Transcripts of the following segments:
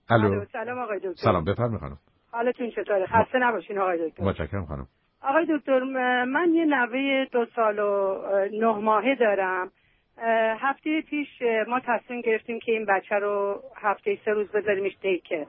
الو. سلام آقای دکتر. سلام، بفرمایید خانم. حالتون چطوره؟ خسته نباشین آقای دکتر. متشکرم خانم. آقای دکتر، من یه نوه 2 سال و 9 ماهه دارم. هفته پیش ما تصمیم گرفتیم که این بچه رو هفته 3 روز بذاریمش دیکه.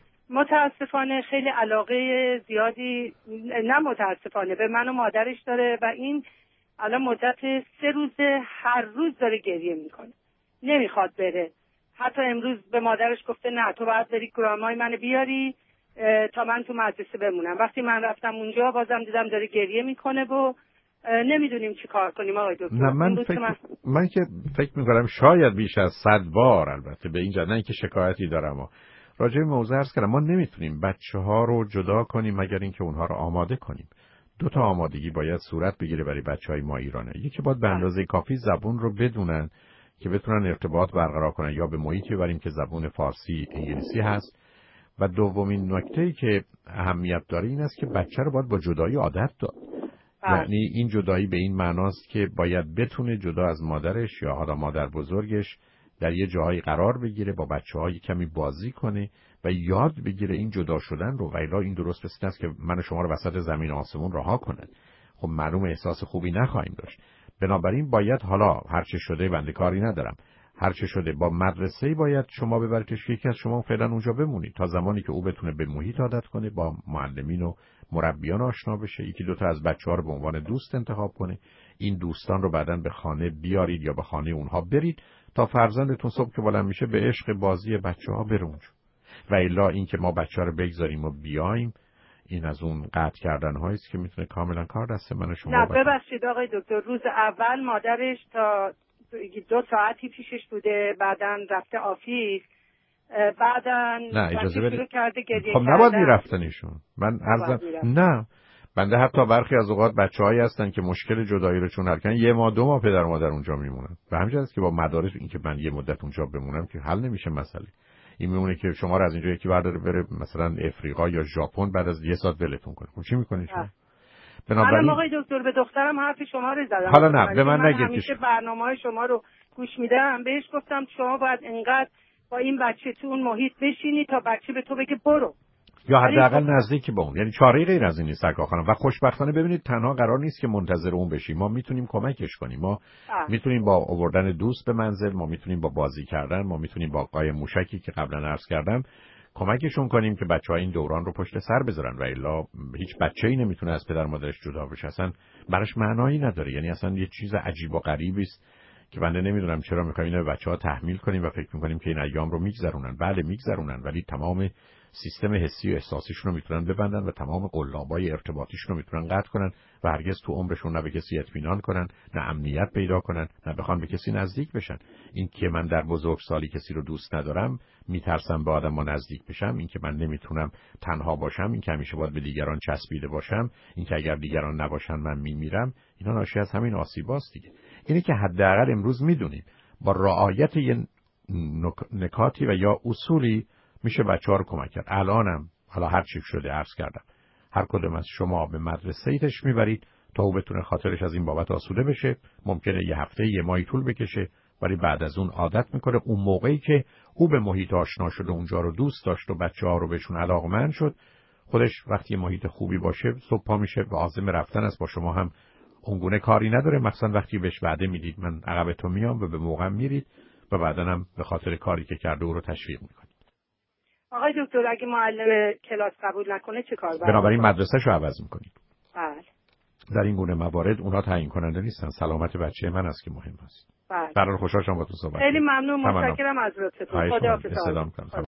متاسفانه خیلی علاقه زیادی، نه متاسفانه، به من و مادرش داره و این الان مدت 3 روزه هر روز داره گریه میکنه، نمیخواد بره. حتی امروز به مادرش گفته نه تو باید بری گرامای منو بیاری تا من تو مدرسه بمونم. وقتی من رفتم اونجا بازم دیدم داره گریه میکنه و نمیدونیم چی کار کنیم آقای دکتر. نه من که فکر میکنم شاید بیش از 100 بار البته به این جهت، نه اینکه شکایتی دارم و راجع به موضوع عرض کردم، ما نمیتونیم بچه‌ها رو جدا کنیم مگر اینکه اونها رو آماده کنیم. 2 تا آمادگی باید صورت بگیره برای بچهای ما ایرانه. یکی باید به اندازه کافی زبون رو بدونن که بتونن ارتباط برقرار کنن، یا به محیطی ببریم که زبون فارسی انگلیسی هست. و دومین نکته‌ای که اهمیت داره این است که بچه رو باید با جدایی عادت داد. یعنی این جدایی به این معناست که باید بتونه جدا از مادرش یا حالا مادر بزرگش در یه جایی قرار بگیره، با بچه‌ها کمی بازی کنه و یاد بگیره این جدا شدن رو. و الا این درست مثل است که من و شما رو وسط زمین و آسمون رها کنن. خب معلوم احساس خوبی نخواهیم داشت. بنابراین باید حالا هر چه شده، بنده کاری ندارم، هر چه شده با مدرسه‌ای باید شما ببریدش که یکی از شما فعلا اونجا بمونید تا زمانی که او بتونه به محیط عادت کنه، با معلمین و مربیان آشنا بشه، 1-2 تا از بچه‌ها رو به عنوان دوست انتخاب کنه، این دوستان رو بعداً به خانه بیارید یا به خانه اونها برید تا فرزندتون صبح که بلند میشه به عشق بازی بچه‌ها بره اونجا. و الا اینکه ما بچه‌ها رو بگذاریم و بیایم، این از اون قطع کردن هایی است که میتونه کاملا کار دست من و شما نه ببخشید آقای دکتر، روز اول مادرش تا 2 ساعتی پیشش بوده، بعدن رفته آفیس، بعدن نه اجازه بدید شروع کرده گریه خب نباید میرفتن ایشون. من عرضم نه، بنده حتی برخی از اوقات بچه‌هایی هستن که مشکل جدایی رو چون حل کردن 1 ماه 2 ماه پدر مادر اونجا میمونن. و همین است که با مدارس این که من یه مدت اونجا بمونم که حل نمیشه مسئله. این میمونه که شما رو از اینجا یکی برداره بره مثلا افریقا یا ژاپن، بعد از 1 ساعت ولتون کنه. خب چی میکنید شما؟ بنابراین آقای دکتر به دخترم حرف شما رو زدم. حالا نه به من نگید. همیشه برنامه‌های شما رو گوش میدم. بهش گفتم شما باید اینقدر با این بچه تو اون محیط بشینی تا بچه به تو بگه برو، یا حداقل نزدیک به اون. یعنی چاره غیر از این نیست سرکار خانم. و خوشبختانه ببینید تنها قرار نیست که منتظر اون بشیم، ما میتونیم کمکش کنیم. ما میتونیم با آوردن دوست به منزل، ما میتونیم با بازی کردن، ما میتونیم با قای موشکی که قبلا عرض کردم کمکشون کنیم که بچه‌ها این دوران رو پشت سر بذارن. و الا هیچ بچه‌ای نمیتونه از پدر مادرش جدا بشه، اصلا براش معنایی نداره. یعنی اصلا یه چیز عجیب و غریبی است که بنده نمیدونم چرا می‌خوایم اینو به بچه‌ها تحمیل کنیم و فکر می‌کنیم که این ایام رو میگذرونن. بله میگذرونن، ولی تمام سیستم حسی و احساسیشون رو میتونن ببندن و تمام قلابای ارتباطیشون رو میتونن قطع کنن و هرگز تو عمرشون نه به کسی اطمینان کنن، نه امنیت پیدا کنن، نه بخوان به کسی نزدیک بشن. این که من در بزرگسالی کسی رو دوست ندارم، میترسم به آدم‌ها نزدیک بشم، این که من نمیتونم تنها باشم، این که همیشه باید به دیگران چسبیده باشم، این که اگر دیگران نباشن من میمیرم، اینا ناشی از همین آسیباست دیگه. اینه که حداقل امروز میدونیم با رعایت یه نکاتی و یا اصولی میشه بچه‌ها رو کمک کرد. الانم حالا هر چی شده عرض کردم، هر کدوم از شما به مدرسه ایش میبرید تا او بتونه خاطرش از این بابت آسوده بشه. ممکنه 1 هفته 1 ماهی طول بکشه، ولی بعد از اون عادت میکنه. اون موقعی که او به محیط آشنا شد و اونجا رو دوست داشت و بچه‌ها رو بهشون علاقه‌مند شد، خودش وقتی محیط خوبی باشه صبح پا میشه و عازم رفتن است. با شما هم اونگونه کاری نداره، مثلا وقتی بهش وعده میدید من عقبتون میام و به موقع میرید و بعداً هم به خاطر کاری که کرده او رو تشویق میکنید. آقای دکتر اگه معلم کلاس قبول نکنه چه کار باید؟ بنابراین مدرسه‌شو عوض میکنید. بله. در این گونه موارد اونها تعیین کننده نیستن، سلامت بچه من است که مهم است. بله. برای خوشحال شدم با تو صحبت. خیلی ممنون، متشکرم از لطفتون. خداحافظ.